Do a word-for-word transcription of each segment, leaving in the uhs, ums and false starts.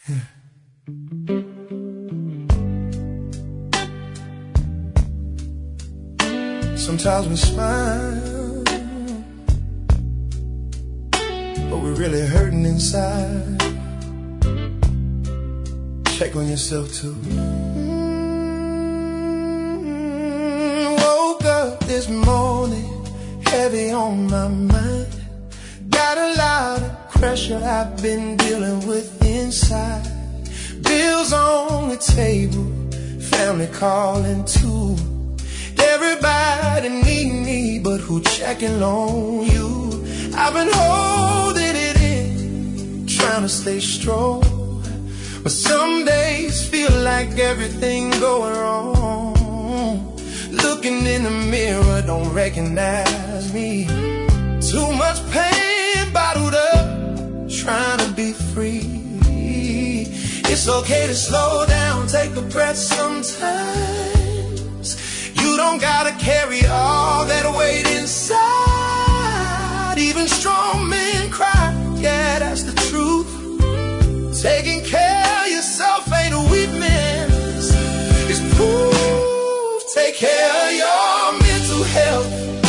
Sometimes we smile, but we're really hurting inside. Check on yourself too. Mm, woke up this morning, heavy on my mind. Got a lot of pressure I've been dealing with inside. Bills on the table, family calling too. Everybody need me, but who checking on you? I've been holding it in, trying to stay strong, but some days feel like everything going wrong. Looking in the mirror, don't recognize me. Too much pain bottled up, trying to be free. It's okay to slow down, take a breath sometimes. You don't gotta carry all that weight inside. Even strong men cry, yeah, that's the truth. Taking care of yourself ain't a weakness, it's proof. Take care of your mental health.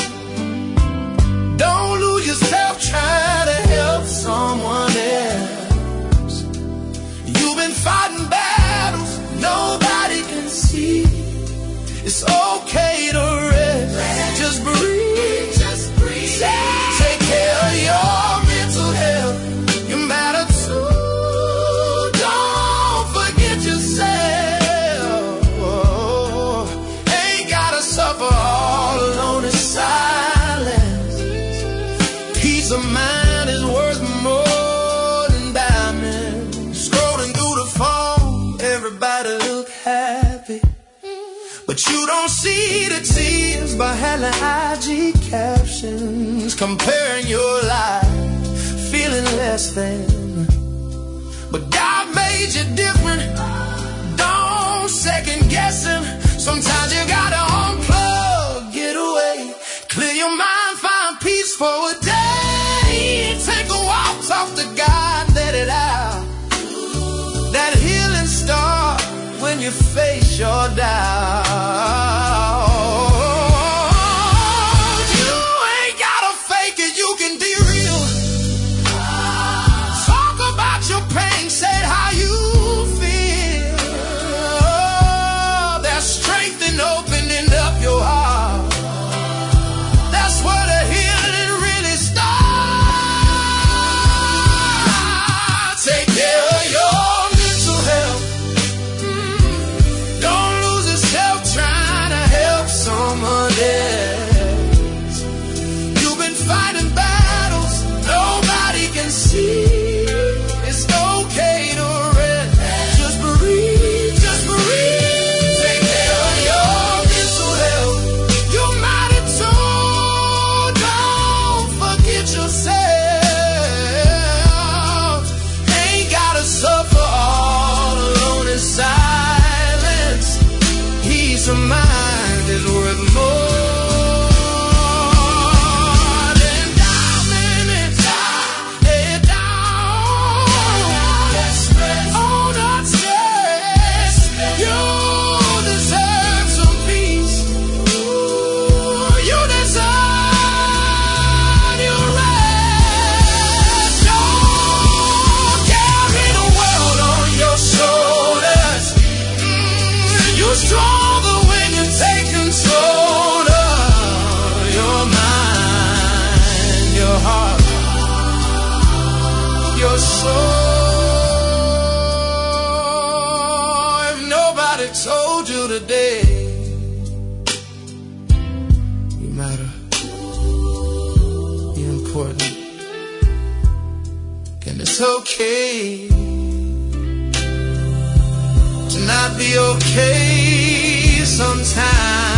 Don't lose yourself trying to help someone else. You've been fighting battles nobody can see. It's okay to rest, just breathe, just breathe. Take care of your mental health, you matter too. Don't forget yourself. Ain't gotta suffer all alone in silence. Peace of mind is worth more than diamonds. Scrolling through the phone, everybody look happy, but you don't see the tears behind the I G captions. Comparing your life, feeling less than. But God made you different, don't second guess him. Sometimes you gotta unplug, get away, clear your mind, find peace for a day. Take a walk, talk to God, let it out. That healing starts when you face your doubt. You ain't gotta fake it, you can be real. Talk about your pain, say how you feel. There's strength in opening up your heart. That's where the healing really starts. Take care of your mental health. Someone else. You've been fighting battles nobody can see. It's okay to rest, just breathe, just breathe. Take care of your mental health, you matter too. Don't forget yourself. Ain't gotta suffer all alone in silence. Peace of mind is worth more than diamonds. Lay it down, oh, not stress. You deserve some peace. You deserve your rest. Don't carry the world on your shoulders. Mm, you're stronger when you take control of your mind, your heart, your soul. If nobody told you today, you matter, you're important, and it's okay to not be okay sometimes.